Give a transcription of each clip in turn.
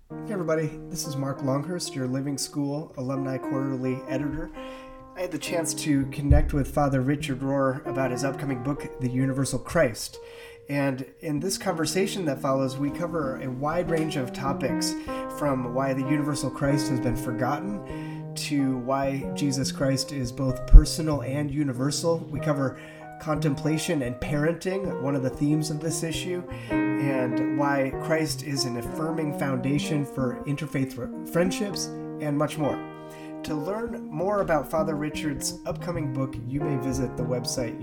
Hey everybody, this is Mark Longhurst, your Living School Alumni Quarterly editor. I had the chance to connect with Father Richard Rohr about his upcoming book, The Universal Christ. And in this conversation that follows, we cover a wide range of topics, from why the universal Christ has been forgotten to why Jesus Christ is both personal and universal. We cover contemplation and parenting, one of the themes of this issue, and why Christ is an affirming foundation for interfaith friendships, and much more. To learn more about Father Richard's upcoming book, you may visit the website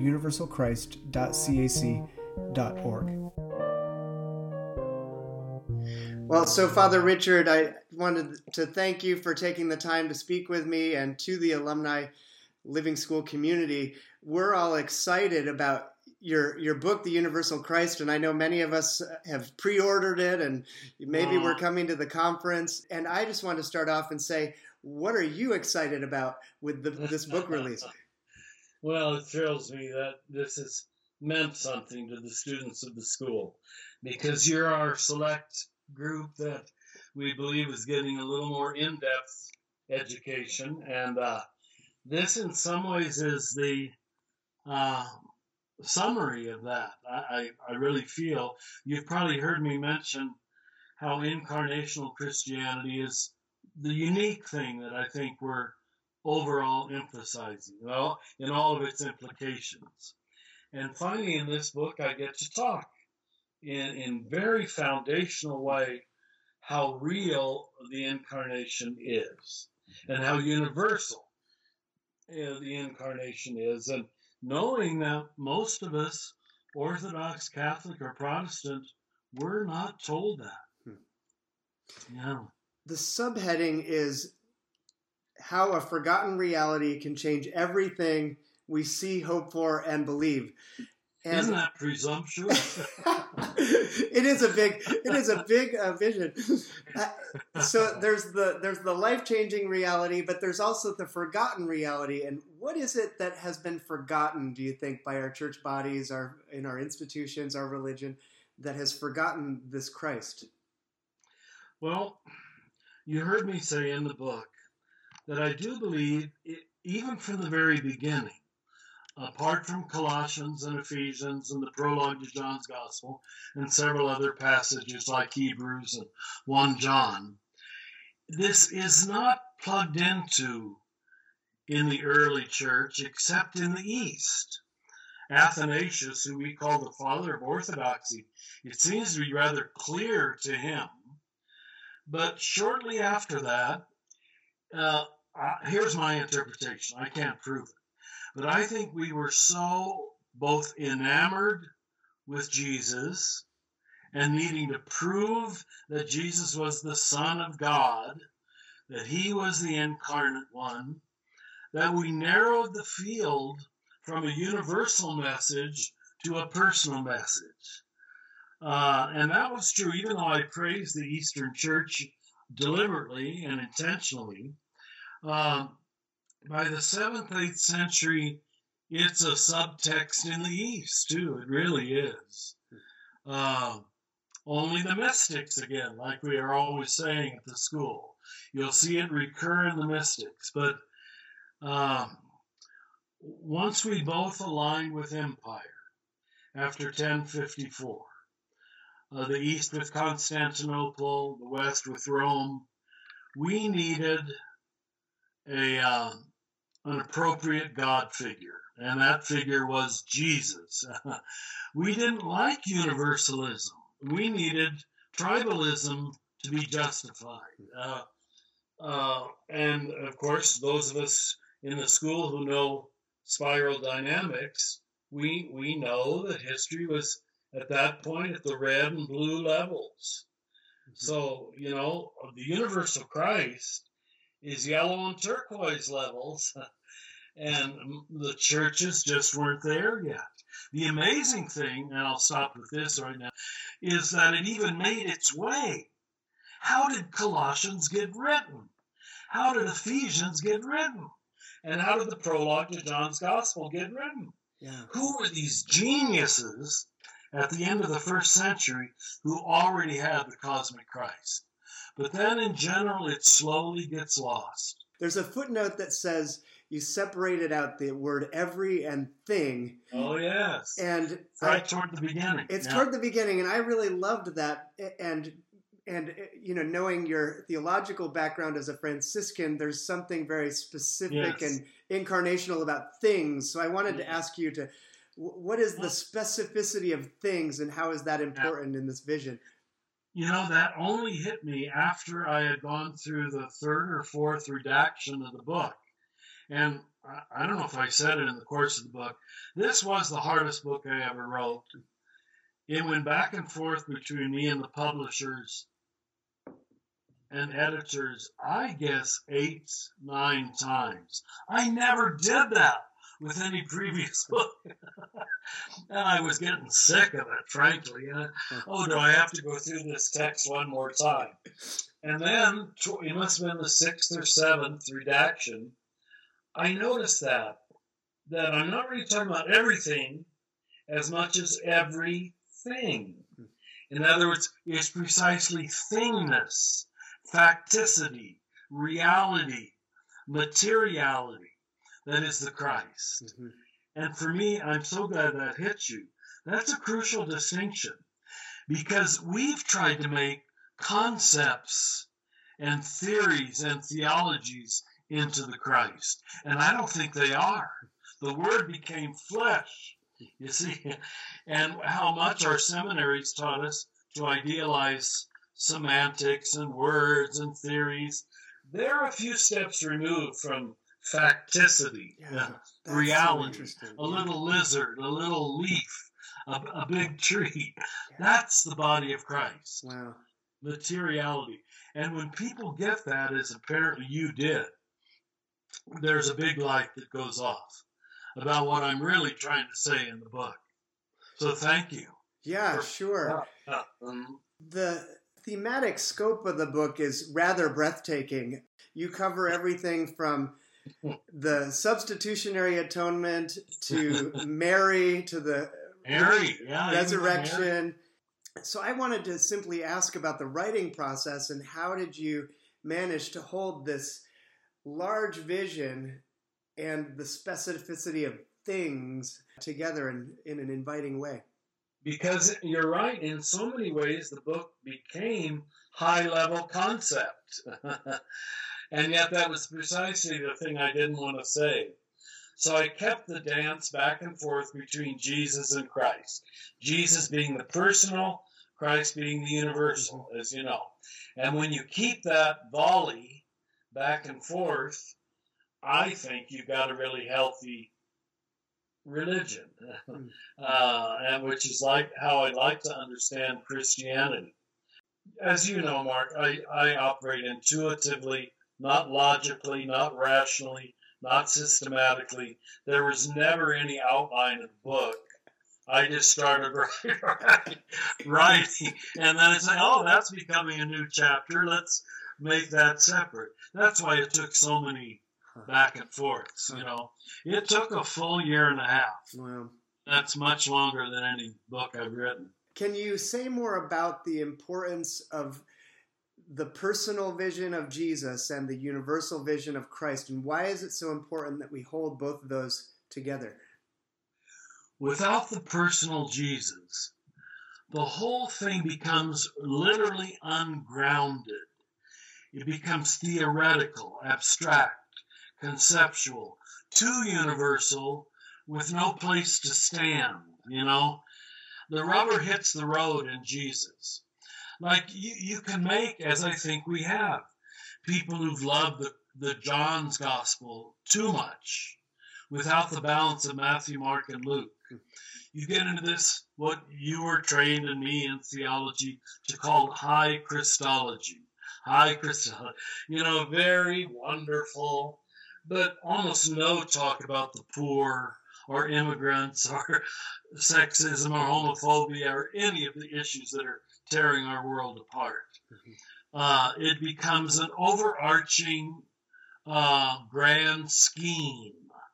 universalchrist.cac.org. Well, so Father Richard, I wanted to thank you for taking the time to speak with me, and to the alumni Living School community. We're all excited about your book, The Universal Christ, and I know many of us have pre-ordered it, and maybe we're coming to the conference. And I just want to start off and say, what are you excited about with this book release? Well, it thrills me that this has meant something to the students of the school, because you're our select group that we believe is getting a little more in-depth education, and this in some ways is the summary of that. I really feel you've probably heard me mention how incarnational Christianity is the unique thing that I think we're overall emphasizing, well, in all of its implications. And finally, in this book, I get to talk in very foundational way how real the incarnation is and how universal the incarnation is. And knowing that most of us, Orthodox, Catholic, or Protestant, we're not told that. Yeah. The subheading is how a forgotten reality can change everything we see, hope for, and believe. And isn't that presumptuous? It is a big vision. So there's the life-changing reality, but there's also the forgotten reality. And what is it that has been forgotten, do you think, by our church bodies, in our institutions, our religion, that has forgotten this Christ? Well, you heard me say in the book that I do believe, even from the very beginning, apart from Colossians and Ephesians and the prologue to John's Gospel and several other passages like Hebrews and 1 John, this is not plugged into in the early church except in the East. Athanasius, who we call the father of orthodoxy, it seems to be rather clear to him. But shortly after that, here's my interpretation. I can't prove it. But I think we were so both enamored with Jesus and needing to prove that Jesus was the Son of God, that he was the incarnate one, that we narrowed the field from a universal message to a personal message. And that was true, even though I praise the Eastern Church deliberately and intentionally. By the 7th, 8th century, it's a subtext in the East, too. It really is. Only the mystics, again, like we are always saying at the school. You'll see it recur in the mystics. But once we both aligned with empire, after 1054, the East with Constantinople, the West with Rome, we needed an appropriate God figure, and that figure was Jesus. We didn't like universalism. We needed tribalism to be justified. And of course, those of us in the school who know spiral dynamics, we know that history was at that point at the red and blue levels. So, the universal Christ is yellow and turquoise levels, and the churches just weren't there yet. The amazing thing, and I'll stop with this right now, is that it even made its way. How did Colossians get written? How did Ephesians get written? And how did the prologue to John's Gospel get written? Yeah. Who were these geniuses at the end of the first century who already had the cosmic Christ? But then in general, it slowly gets lost. There's a footnote that says you separated out the word every and thing. Oh, yes. And right toward the beginning. It's toward the beginning, and I really loved that. And knowing your theological background as a Franciscan, there's something very specific and incarnational about things. So I wanted to ask you what is the specificity of things, and how is that important in this vision? That only hit me after I had gone through the third or fourth redaction of the book. And I don't know if I said it in the course of the book. This was the hardest book I ever wrote. It went back and forth between me and the publishers and editors, I guess 8, 9 times. I never did that with any previous book. And I was getting sick of it, frankly. Do I have to go through this text one more time? And then, it must have been the 6th or 7th redaction, I noticed that I'm not really talking about everything as much as everything. In other words, it's precisely thingness, facticity, reality, materiality that is the Christ. Mm-hmm. And for me, I'm so glad that hit you. That's a crucial distinction, because we've tried to make concepts and theories and theologies into the Christ, and I don't think they are. The Word became flesh, you see, and how much our seminaries taught us to idealize semantics and words and theories. They're a few steps removed from facticity, reality, so a little lizard, a little leaf, a big tree. That's the body of Christ. Wow. Materiality. And when people get that, as apparently you did, there's a big light that goes off about what I'm really trying to say in the book. So thank you. Yeah, sure. The thematic scope of the book is rather breathtaking. You cover everything from the substitutionary atonement to Mary to the resurrection. Mary. So I wanted to simply ask about the writing process, and how did you manage to hold this large vision and the specificity of things together in an inviting way? Because you're right, in so many ways the book became high-level concept. And yet that was precisely the thing I didn't want to say. So I kept the dance back and forth between Jesus and Christ. Jesus being the personal, Christ being the universal, as you know. And when you keep that volley back and forth, I think you've got a really healthy religion, and which is like how I like to understand Christianity. As you know, Mark, I operate intuitively, not logically, not rationally, not systematically. There was never any outline of the book. I just started writing, and then I say, that's becoming a new chapter. Let's make that separate. That's why it took so many back and forths, It took a full year and a half. Wow. That's much longer than any book I've written. Can you say more about the importance of the personal vision of Jesus and the universal vision of Christ, and why is it so important that we hold both of those together? Without the personal Jesus, the whole thing becomes literally ungrounded. It becomes theoretical, abstract, conceptual, too universal, with no place to stand, The rubber hits the road in Jesus. Like, you can make, as I think we have, people who've loved the John's Gospel too much, without the balance of Matthew, Mark, and Luke. You get into this, what you were trained in me in theology to call high Christology. High Christology. Very wonderful, but almost no talk about the poor or immigrants or sexism or homophobia or any of the issues that are tearing our world apart. It becomes an overarching grand scheme,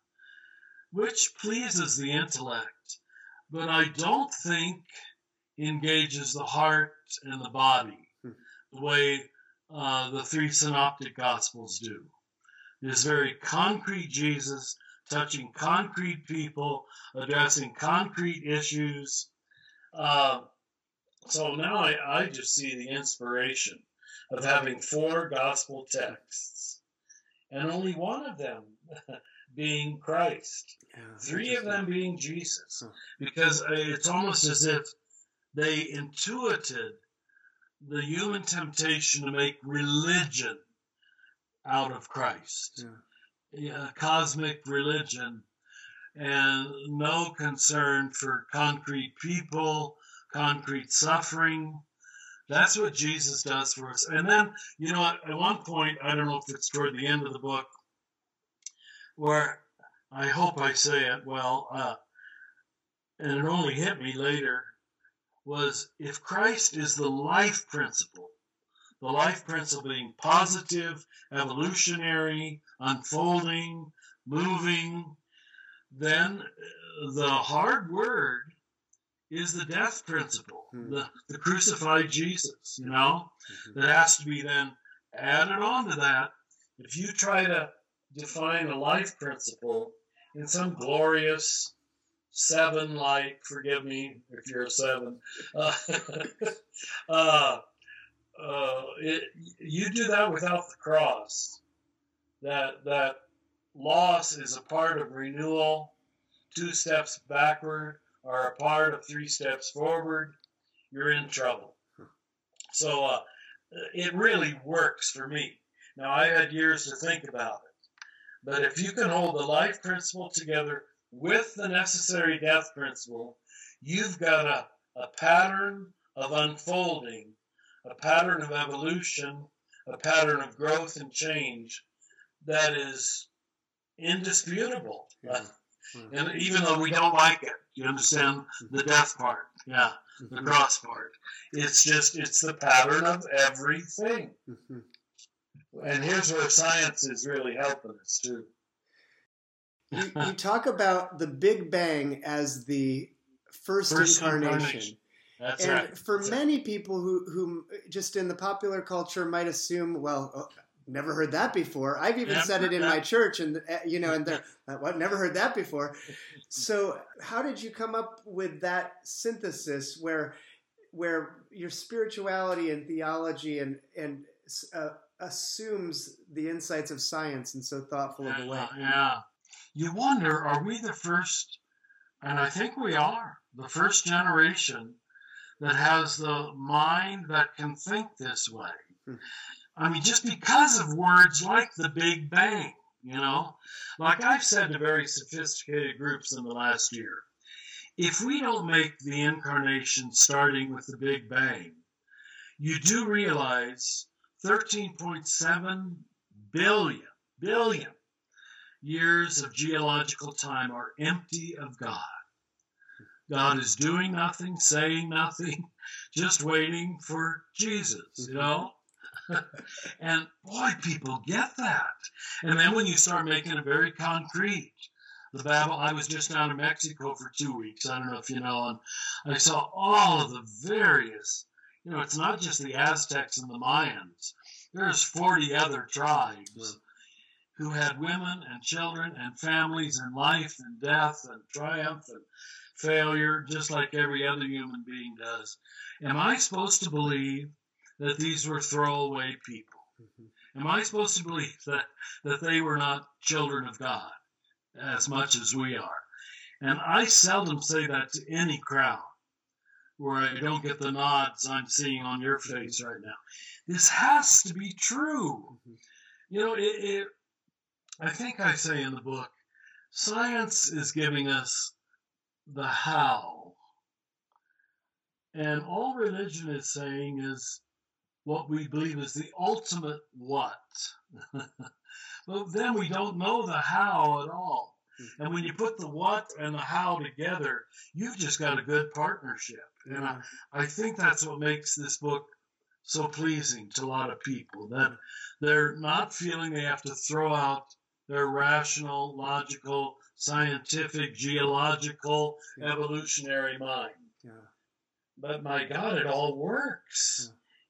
which pleases the intellect, but I don't think engages the heart and the body the way the three synoptic gospels do. This very concrete Jesus touching concrete people, addressing concrete issues. So now I just see the inspiration of having 4 gospel texts, and only one of them being Christ, 3 of them being Jesus, because it's almost as if they intuited the human temptation to make religion out of Christ, cosmic religion, and no concern for concrete people, concrete suffering. That's what Jesus does for us. And then, at one point, I don't know if it's toward the end of the book, where I hope I say it well, and it only hit me later, was if Christ is the life principle being positive, evolutionary, unfolding, moving, then the hard word is the death principle, the crucified Jesus, that has to be then added on to that. If you try to define a life principle in some glorious 7, forgive me if you're a 7, you do that without the cross. That loss is a part of renewal, 2 steps backward are a part of 3 steps forward, you're in trouble. So it really works for me. Now, I had years to think about it, but if you can hold the life principle together with the necessary death principle, you've got a pattern of unfolding, a pattern of evolution, a pattern of growth and change that is indisputable. And even though we don't like it, you understand the death part, the cross part. It's the pattern of everything. And here's where science is really helping us too. You talk about the Big Bang as the first incarnation. That's and right. For many people who just in the popular culture might assume, never heard that before. I've even said it in my church, and and they're, what? Never heard that before. So, how did you come up with that synthesis where your spirituality and theology and assumes the insights of science in so thoughtful of a way? Yeah. You wonder, are we the first? And I think we are the first generation that has the mind that can think this way. I mean, just because of words like the Big Bang, like I've said to very sophisticated groups in the last year, if we don't make the incarnation starting with the Big Bang, you do realize 13.7 billion years of geological time are empty of God. God is doing nothing, saying nothing, just waiting for Jesus, And boy, people get that. And then when you start making it very concrete, I was just down in Mexico for 2 weeks, I don't know if you know, and I saw all of the various, it's not just the Aztecs and the Mayans. There's 40 other tribes who had women and children and families and life and death and triumph and failure, just like every other human being does. Am I supposed to believe that these were throwaway people? Am I supposed to believe that they were not children of God as much as we are? And I seldom say that to any crowd where I don't get the nods I'm seeing on your face right now. This has to be true. I think I say in the book, science is giving us the how. And all religion is saying is what we believe is the ultimate what. But then we don't know the how at all. And when you put the what and the how together, you've just got a good partnership. And I think that's what makes this book so pleasing to a lot of people, that they're not feeling they have to throw out their rational, logical, scientific, geological, evolutionary mind. But my God, it all works.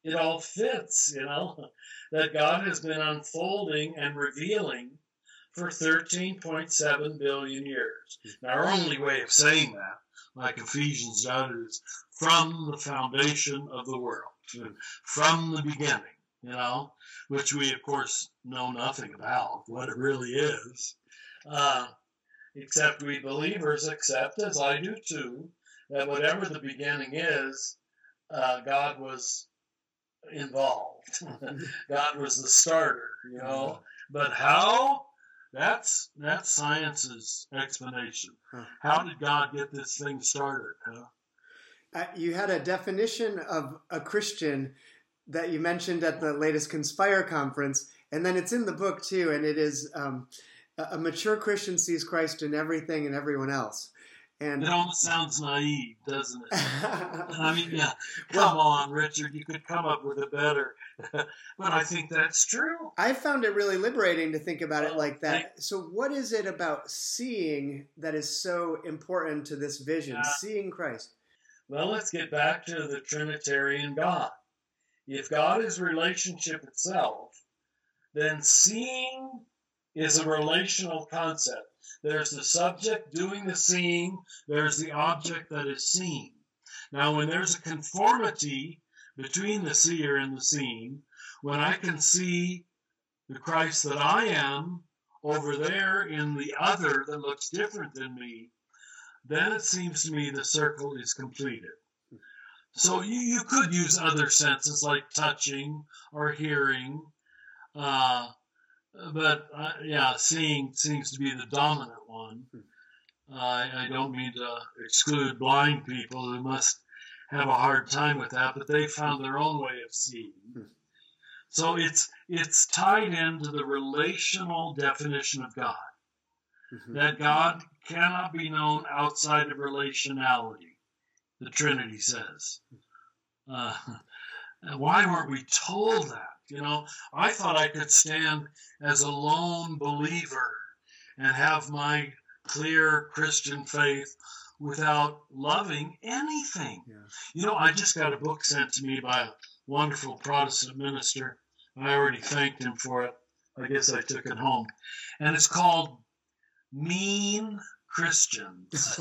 it all fits, that God has been unfolding and revealing for 13.7 billion years. Now, our only way of saying that, like Ephesians does, is from the foundation of the world, from the beginning, which we, of course, know nothing about, what it really is. Except we believers accept, as I do too, that whatever the beginning is, God was involved. God was the starter, But how? That's science's explanation. How did God get this thing started? You had a definition of a Christian that you mentioned at the latest Conspire conference, and then it's in the book too, and it is a mature Christian sees Christ in everything and everyone else. And it almost sounds naive, doesn't it? I mean, yeah, come on, Richard, you could come up with it better. But I think that's true. I found it really liberating to think about it like that. So what is it about seeing that is so important to this vision, seeing Christ? Well, let's get back to the Trinitarian God. If God is relationship itself, then seeing is a relational concept. There's the subject doing the seeing. There's the object that is seen. Now, when there's a conformity between the seer and the seen, when I can see the Christ that I am over there in the other that looks different than me, then it seems to me the circle is completed. So you could use other senses like touching or hearing, but seeing seems to be the dominant one. I don't mean to exclude blind people who must have a hard time with that, but they found their own way of seeing. So it's tied into the relational definition of God, that God cannot be known outside of relationality, the Trinity says. Why weren't we told that? I thought I could stand as a lone believer and have my clear Christian faith without loving anything. Yeah. I just got a book sent to me by a wonderful Protestant minister. I already thanked him for it. I guess I took it home. And it's called Mean Christians.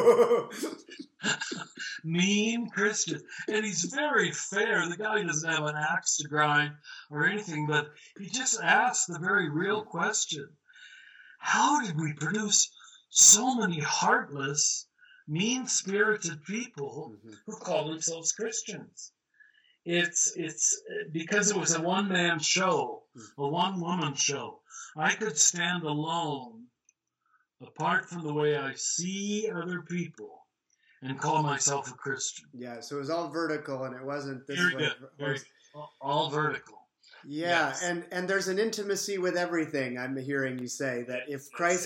Mean Christians. And he's very fair. The guy doesn't have an axe to grind or anything, but he just asks the very real question. How did we produce so many heartless, mean-spirited people who call themselves Christians? It's because it was a one-man show, a one-woman show. I could stand alone, apart from the way I see other people, and call myself a Christian. Yeah, so it was all vertical, and it wasn't this very way. Good. All vertical. Yeah, yes. and there's an intimacy with everything. I'm hearing you say that if Christ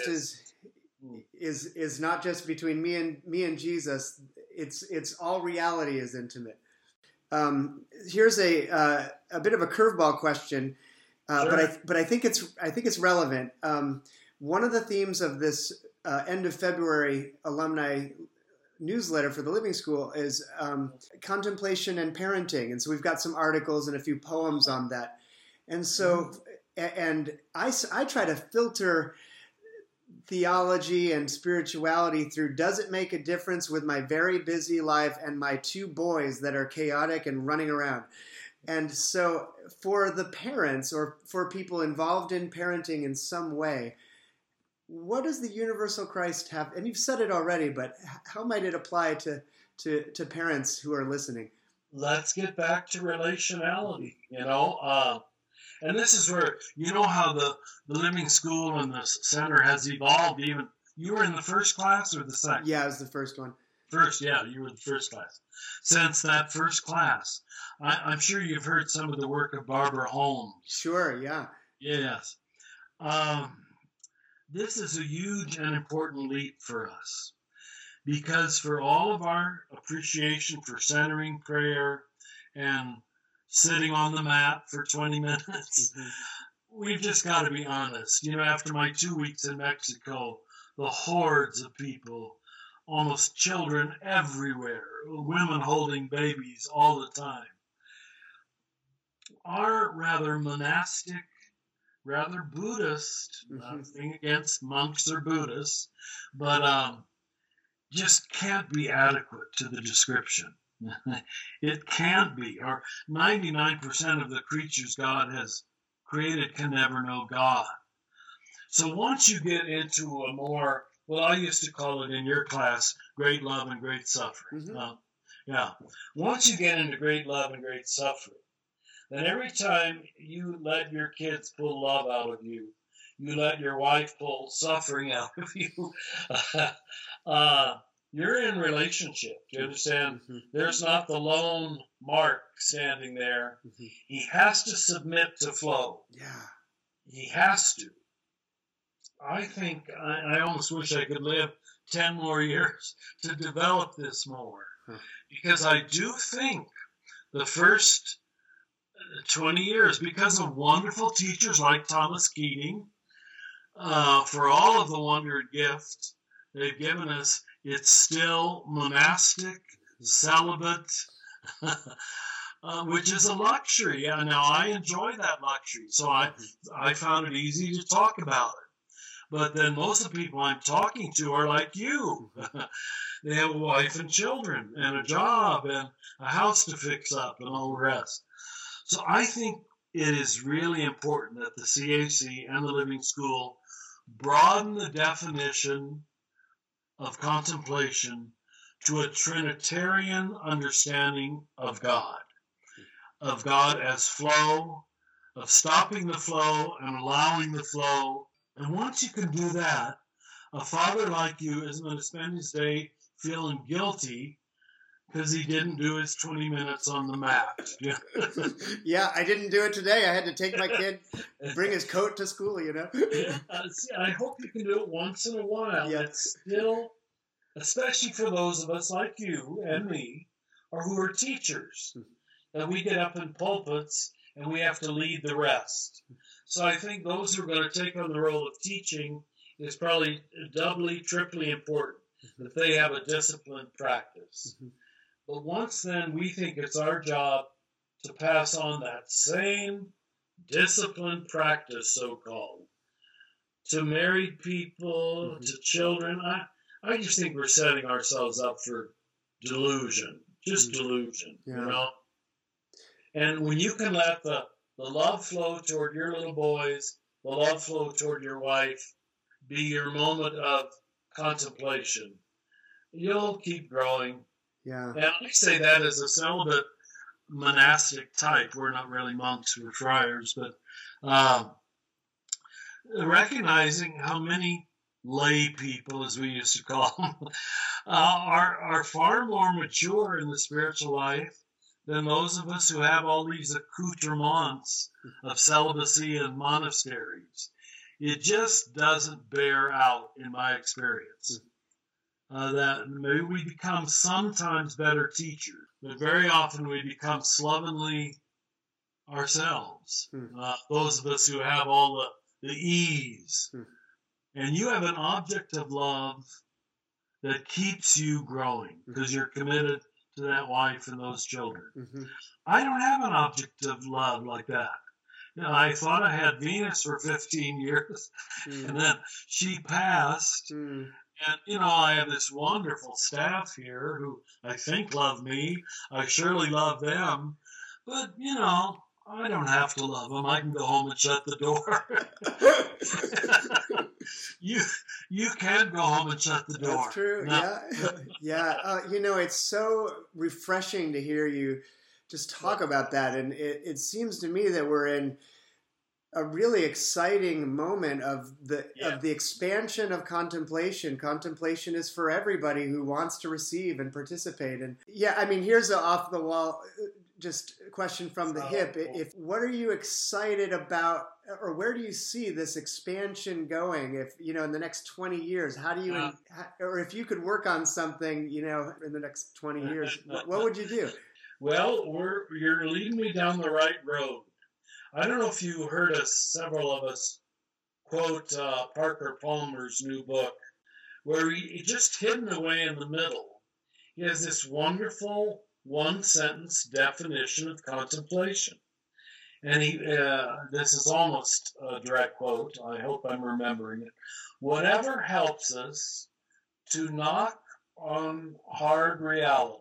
is not just between me and Jesus, it's all reality is intimate. Here's a bit of a curveball question, Sure. but I think it's relevant. One of the themes of this end of February alumni newsletter for the Living School is contemplation and parenting, and so we've got some articles and a few poems on that. And so, and I try to filter theology and spirituality through, does it make a difference with my very busy life and my two boys that are chaotic and running around? And so for the parents or for people involved in parenting in some way, what does the universal Christ have? And you've said it already, but how might it apply to parents who are listening? Let's get back to relationality, and this is where, how the Living School and the center has evolved. Even you were in the first class or the second? Yeah, it was the first one. First, yeah, you were the first class. Since that first class, I'm sure you've heard some of the work of Barbara Holmes. Sure, yeah. Yes. This is a huge and important leap for us, because for all of our appreciation for centering prayer and sitting on the mat for 20 minutes, we've just got to be honest. After my 2 weeks in Mexico, the hordes of people, almost children everywhere, women holding babies all the time. are rather monastic, rather Buddhist, nothing against monks or Buddhists, but just can't be adequate to the description. It can't be, or 99% of the creatures God has created can never know God. So once you get into a more, well, I used to call it in your class, great love and great suffering. Yeah. Once you get into great love and great suffering, then every time you let your kids pull love out of you, you let your wife pull suffering out of you, you're in relationship. Do you understand? There's not the lone Mark standing there. He has to submit to flow. Yeah. He has to. I think I almost wish I could live 10 more years to develop this more. Because I do think the first 20 years, because of wonderful teachers like Thomas Keating, for all of the wonder and gift they've given us, it's still monastic, celibate, which is a luxury. And now I enjoy that luxury, so I found it easy to talk about it. But then most of the people I'm talking to are like you. They have a wife and children and a job and a house to fix up and all the rest. So I think it is really important that the CAC and the Living School broaden the definition of contemplation to a Trinitarian understanding of God as flow, of stopping the flow and allowing the flow. And once you can do that, a father like you isn't going to spend his day feeling guilty because he didn't do his 20 minutes on the mat. Yeah, I didn't do it today. I had to take my kid, bring his coat to school, I hope you can do it once in a while. Yeah. It's still, especially for those of us like you and me, or who are teachers, that we get up in pulpits and we have to lead the rest. So I think those who are going to take on the role of teaching is probably doubly, triply important, that they have a disciplined practice. But once then, we think it's our job to pass on that same disciplined practice, so-called, to married people, to children. I just think we're setting ourselves up for delusion, just delusion, And when you can let the love flow toward your little boys, the love flow toward your wife, be your moment of contemplation, you'll keep growing. Yeah. And I say that as a celibate monastic type. We're not really monks, we're friars, but recognizing how many lay people, as we used to call them, are far more mature in the spiritual life than those of us who have all these accoutrements of celibacy and monasteries. It just doesn't bear out, in my experience. That maybe we become sometimes better teachers, but very often we become slovenly ourselves. Those of us who have all the ease. And you have an object of love that keeps you growing because you're committed to that wife and those children. I don't have an object of love like that. I thought I had Venus for 15 years, and then she passed. And, I have this wonderful staff here who I think love me. I surely love them. But, I don't have to love them. I can go home and shut the door. You can go home and shut the door. That's true. No. Yeah. It's so refreshing to hear you just talk about that. And it seems to me that we're in a really exciting moment of the expansion of contemplation. Contemplation is for everybody who wants to receive and participate. And here's an off the wall just question from the hip. What are you excited about, or where do you see this expansion going? If in the next 20 years, how do you, or if you could work on something, in the next 20 years, what would you do? Well, you're leading me down the right road. I don't know if you heard several of us quote Parker Palmer's new book, where he just hidden away in the middle. He has this wonderful one-sentence definition of contemplation. And this is almost a direct quote. I hope I'm remembering it. Whatever helps us to knock on hard reality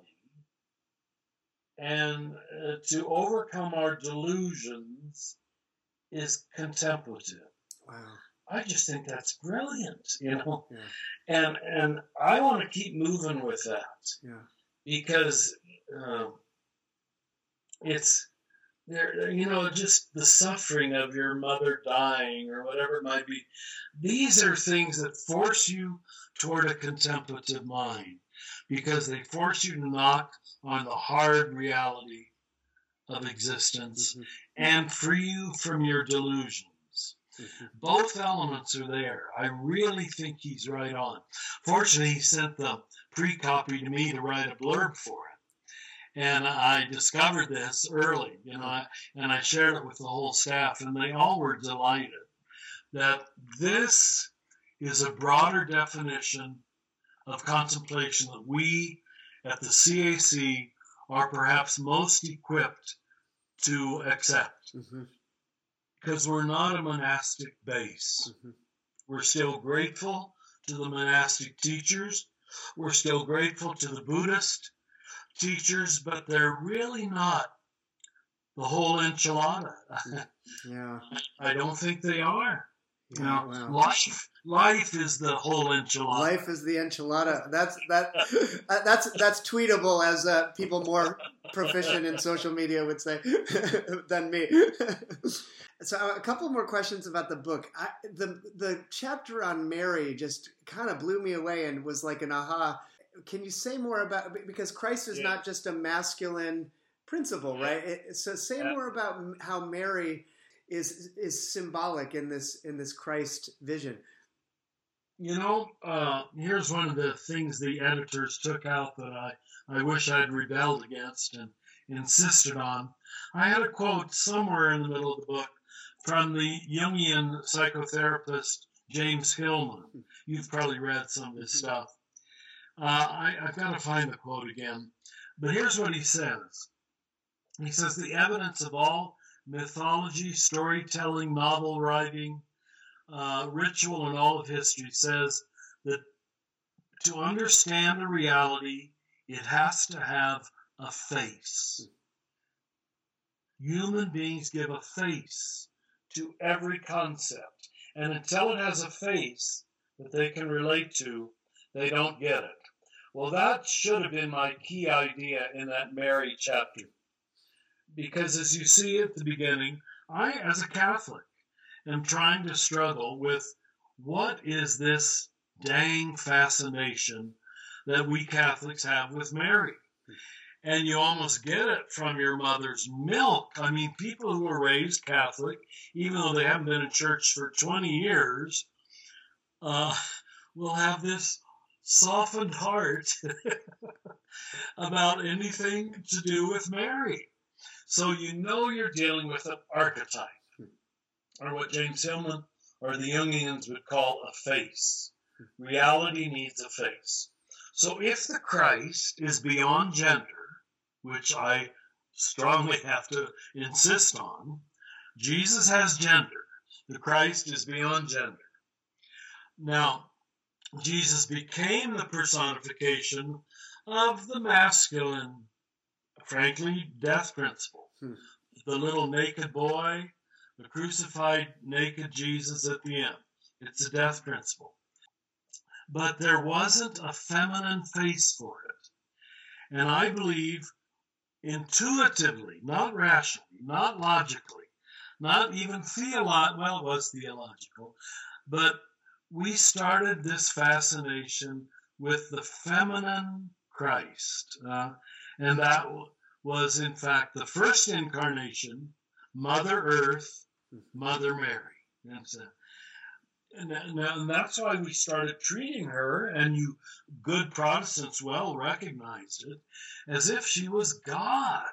and to overcome our delusions is contemplative. Wow. I just think that's brilliant, you know. Yeah. And I want to keep moving with that. Yeah. Because it's there, you know, just the suffering of your mother dying or whatever it might be. These are things that force you toward a contemplative mind, because they force you to knock on the hard reality of existence and free you from your delusions. Both elements are there. I really think he's right on. Fortunately, he sent the pre-copy to me to write a blurb for it. And I discovered this early, you know, and I shared it with the whole staff, and they all were delighted that this is a broader definition of contemplation that we at the CAC are perhaps most equipped to accept. Because we're not a monastic base. We're still grateful to the monastic teachers. We're still grateful to the Buddhist teachers, but they're really not the whole enchilada. Yeah. I don't think they are. Yeah, You know, wow. life is the whole enchilada. Life is the enchilada. That's tweetable, as people more proficient in social media would say than me. So a couple more questions about the book. The chapter on Mary just kind of blew me away and was like an aha. Can you say more about, because Christ is not just a masculine principle, right? So say more about how Mary is symbolic in this Christ vision. You know, here's one of the things the editors took out that I wish I'd rebelled against and insisted on. I had a quote somewhere in the middle of the book from the Jungian psychotherapist James Hillman. You've probably read some of his stuff. I've got to find the quote again. But here's what he says. He says, the evidence of all mythology, storytelling, novel writing, ritual, and all of history says that to understand a reality, it has to have a face. Human beings give a face to every concept. And until it has a face that they can relate to, they don't get it. Well, that should have been my key idea in that Mary chapter. Because as you see at the beginning, I, as a Catholic, am trying to struggle with what is this dang fascination that we Catholics have with Mary. And you almost get it from your mother's milk. I mean, people who were raised Catholic, even though they haven't been in church for 20 years, will have this softened heart about anything to do with Mary. So you know you're dealing with an archetype, or what James Hillman or the Jungians would call a face. Reality needs a face. So if the Christ is beyond gender, which I strongly have to insist on, Jesus has gender. The Christ is beyond gender. Now, Jesus became the personification of the masculine, frankly, death principle. The little naked boy, the crucified naked Jesus at the end. It's a death principle. But there wasn't a feminine face for it. And I believe intuitively, not rationally, not logically, not even well, it was theological, but we started this fascination with the feminine Christ. And that was, in fact, the first incarnation, Mother Earth, Mother Mary. And that's why we started treating her, and you good Protestants well recognized it, as if she was God.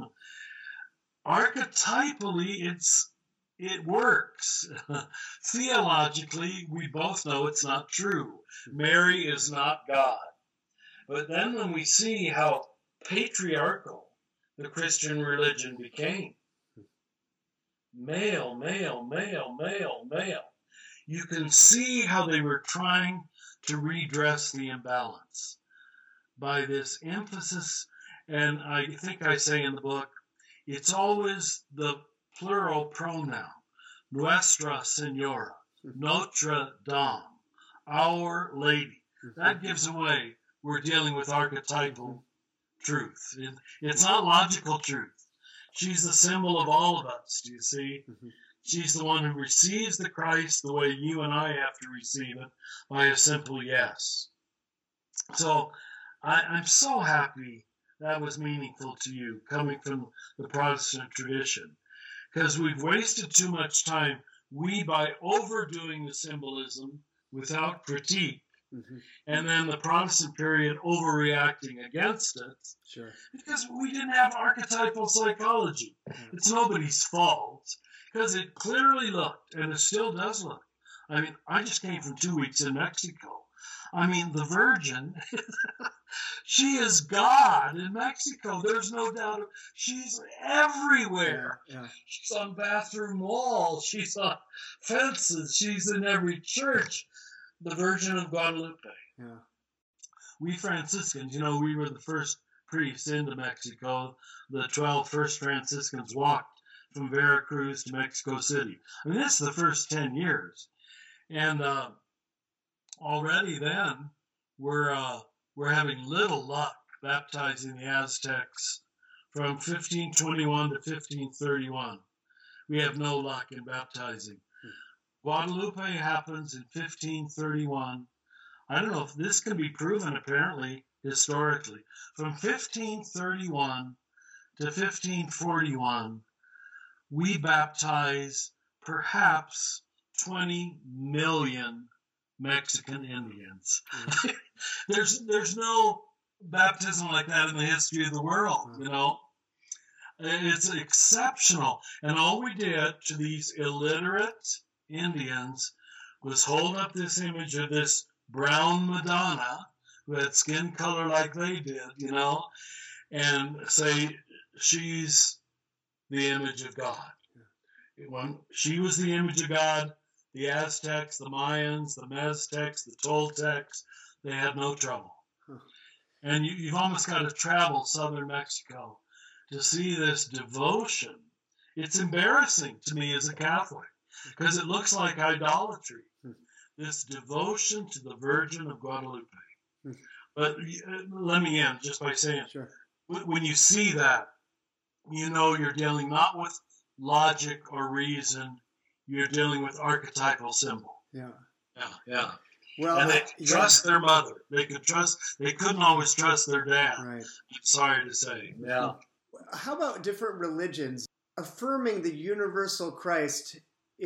Archetypally, it works. Theologically, we both know it's not true. Mary is not God. But then when we see how patriarchal the Christian religion became, male, male, male, male, male. You can see how they were trying to redress the imbalance by this emphasis. And I think I say in the book, it's always the plural pronoun, Nuestra Senora, Notre Dame, Our Lady. That gives away we're dealing with archetypal truth. It's not logical truth. She's the symbol of all of us, do you see? She's the one who receives the Christ the way you and I have to receive it, by a simple yes. So I'm so happy that was meaningful to you, coming from the Protestant tradition, because we've wasted too much time, by overdoing the symbolism without critique, and then the Protestant period overreacting against it. Sure. Because we didn't have archetypal psychology. It's nobody's fault, because it clearly looked, and it still does look. I mean, I just came from 2 weeks in Mexico. I mean, the Virgin, she is God in Mexico. There's no doubt. She's everywhere. Yeah. She's on bathroom walls. She's on fences. She's in every church. The Virgin of Guadalupe. Yeah. We Franciscans, we were the first priests into Mexico. The 12 first Franciscans walked from Veracruz to Mexico City. I mean, this is the first 10 years. And already then, we're having little luck baptizing the Aztecs from 1521 to 1531. We have no luck in baptizing. Guadalupe happens in 1531. I don't know if this can be proven, apparently, historically. From 1531 to 1541, we baptize perhaps 20 million Mexican Indians. There's no baptism like that in the history of the world, It's exceptional. And all we did to these illiterate Indians was hold up this image of this brown Madonna who had skin color like they did, and say she's the image of God. When she was the image of God, the Aztecs, the Mayans, the Meztecs, the Toltecs, they had no trouble. And you've almost got to travel southern Mexico to see this devotion. It's embarrassing to me as a Catholic, because it looks like idolatry, this devotion to the Virgin of Guadalupe. But let me end just by saying, sure, when you see that, you're dealing not with logic or reason, you're dealing with archetypal symbol. Yeah. Yeah. Well, and they trust their mother. They couldn't always trust their dad. Right. I'm sorry to say. Yeah. How about different religions? Affirming the universal Christ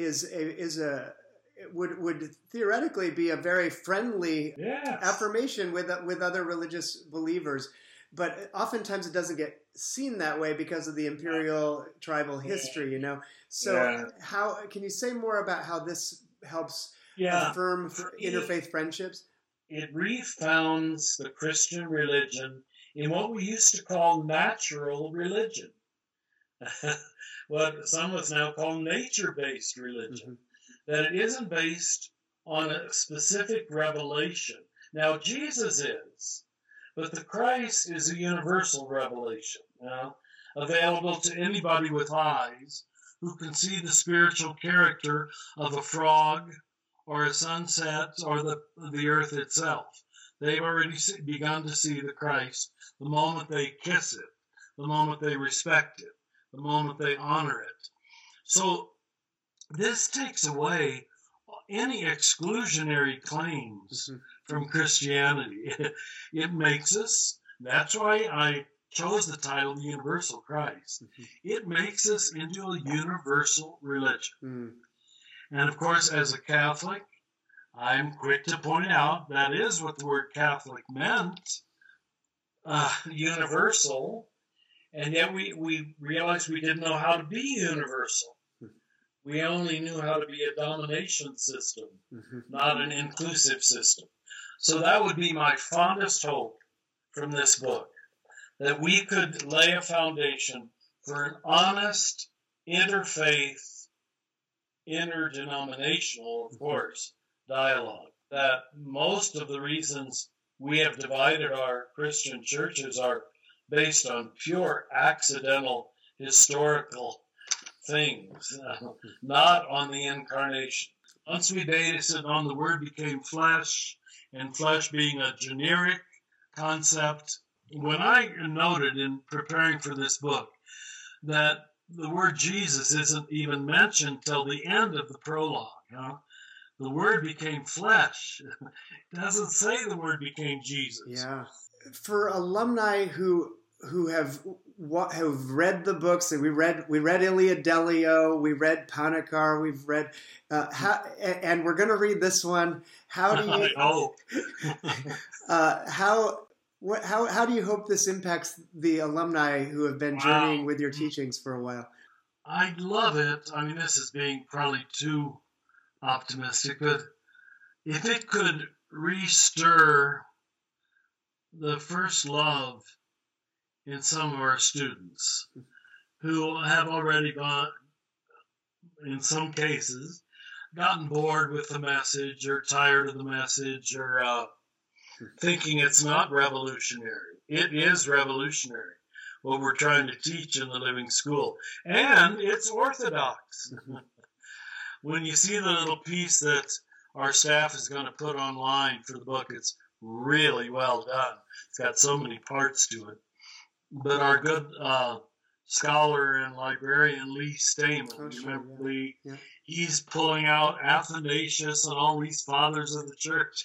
would theoretically be a very friendly affirmation with other religious believers, but oftentimes it doesn't get seen that way because of the imperial tribal history, So how can you say more about how this helps affirm interfaith friendships? It refounds the Christian religion in what we used to call natural religion. What some of us now call nature-based religion. That it isn't based on a specific revelation. Now, Jesus is, but the Christ is a universal revelation, available to anybody with eyes who can see the spiritual character of a frog or a sunset or the earth itself. They've already begun to see the Christ the moment they kiss it, the moment they respect it, the moment they honor it. So this takes away any exclusionary claims from Christianity. It makes us, that's why I chose the title The Universal Christ. It makes us into a universal religion. And of course, as a Catholic, I'm quick to point out that is what the word Catholic meant, universal, and yet we realized we didn't know how to be universal. We only knew how to be a domination system, not an inclusive system. So that would be my fondest hope from this book, that we could lay a foundation for an honest interfaith interdenominational, of course, dialogue. That most of the reasons we have divided our Christian churches are based on pure accidental historical things, not on the incarnation. Once we base it on the Word became flesh, and flesh being a generic concept, when I noted in preparing for this book that the word Jesus isn't even mentioned till the end of the prologue, the Word became flesh. It doesn't say the Word became Jesus. Yeah. For alumni who have read the books, and we read Ilia Delio, we read Panikar, we've read and we're going to read this one. How do you how do you hope this impacts the alumni who have been journeying with your teachings for a while? I'd love it. I mean, this is being probably too optimistic, but if it could restir the first love in some of our students who have already gone, in some cases, gotten bored with the message or tired of the message or thinking it's not revolutionary. It is revolutionary, what we're trying to teach in the Living School. And it's orthodox. When you see the little piece that our staff is going to put online for the book, it's really well done. It's got so many parts to it. But our good scholar and librarian Lee Stamen, Lee? Yeah. He's pulling out Athanasius and all these fathers of the church,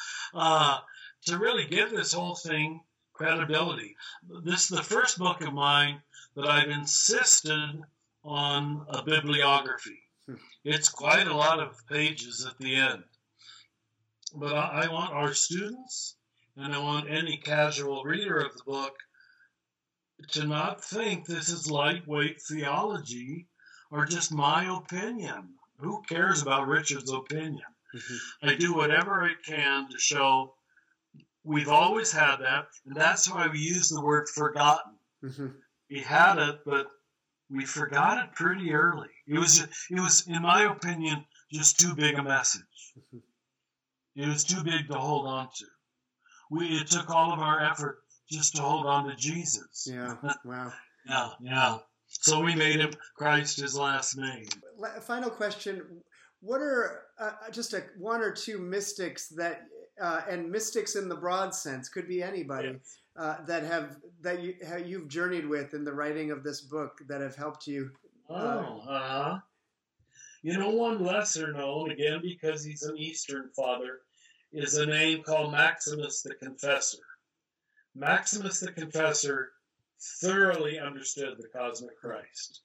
to really give this whole thing credibility. This is the first book of mine that I've insisted on a bibliography. It's quite a lot of pages at the end. But I want our students, and I want any casual reader of the book, to not think this is lightweight theology or just my opinion. Who cares about Richard's opinion? Mm-hmm. I do whatever I can to show we've always had that, and that's why we use the word forgotten. Mm-hmm. We had it, but we forgot it pretty early. It was, in my opinion, just too big a message. It was too big to hold on to. It took all of our effort just to hold on to Jesus. Yeah, wow. Yeah. So we made him Christ his last name. Final question. What are just one or two mystics that, and mystics in the broad sense, could be anybody, that you've journeyed with in the writing of this book that have helped you? One lesser known, again, because he's an Eastern father, is a name called Maximus the Confessor. Maximus the Confessor thoroughly understood the cosmic Christ.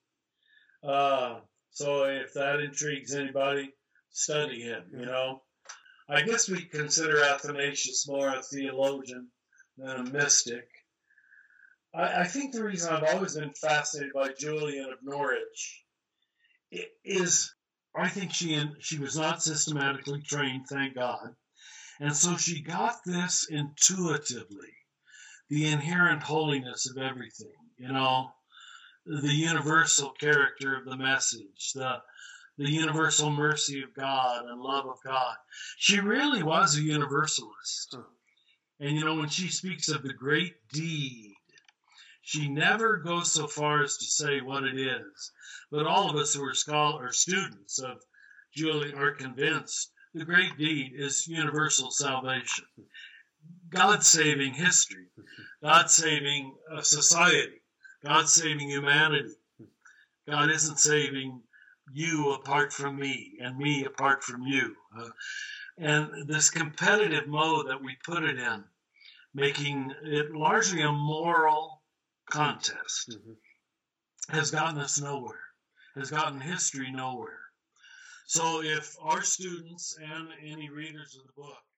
So if that intrigues anybody, study him, I guess we consider Athanasius more a theologian than a mystic. I think the reason I've always been fascinated by Julian of Norwich is I think she was not systematically trained, thank God. And so she got this intuitively, the inherent holiness of everything, the universal character of the message, the universal mercy of God and love of God. She really was a universalist. And, when she speaks of the great deed, she never goes so far as to say what it is. But all of us who are students of Julian are convinced the great deed is universal salvation. God saving history, God saving society, God saving humanity. God isn't saving you apart from me and me apart from you. And this competitive mode that we put it in, making it largely a moral contest, has gotten us nowhere, has gotten history nowhere. So if our students and any readers of the book